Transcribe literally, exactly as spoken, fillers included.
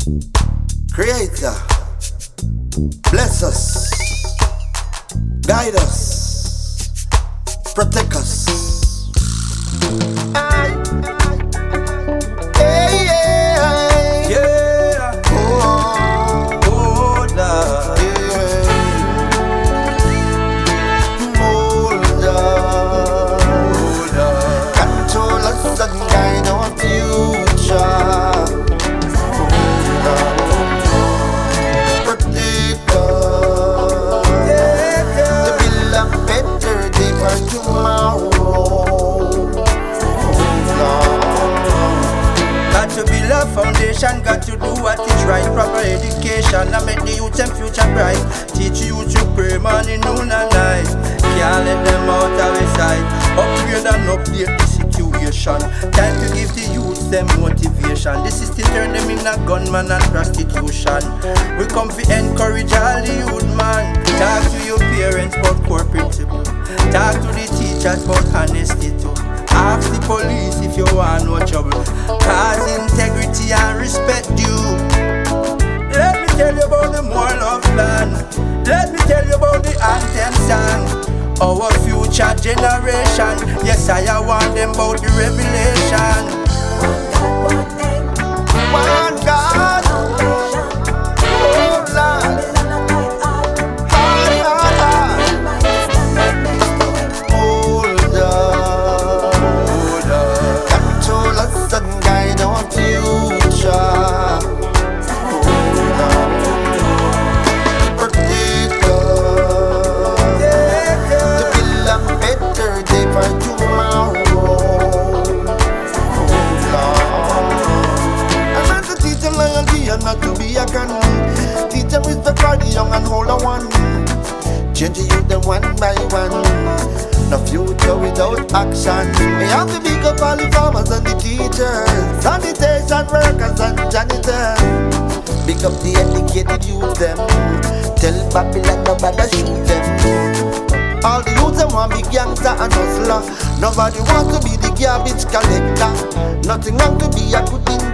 Creator, bless us, guide us, protect us. Aye. Hey, yeah, yeah. Oh, oh, Lord. Yeah. Mold us, mold us. Control us and guide our future. Foundation got to do what is right. Proper education and make the youth and future bright. Teach you to pray morning, noon and night. Can't let them out of his sight. Upgrade and update the situation. Time to give the youth them motivation. The system turn them in a gunman and prostitution. We come to encourage all the youth man. Talk to your parents about core principle. Talk to the teachers about honesty too. Ask the police if you want no trouble. Cause integrity and respect due. Let me tell you about the moral of land. Let me tell you about the anthem song. Our future generation. Yes, I want them about the revelation. One God, oh Lord. Not to be a gun. Teach them respect for the young and hold on one. Change the youth them one by one. No future without action. We have to big up all the farmers and the teachers, sanitation workers and janitors. Big up the educated youth them. Tell Babylon nobody shoot them. All the youth them want be gangster and hustler. Nobody wants to be the garbage collector. Nothing wrong to be a good thing.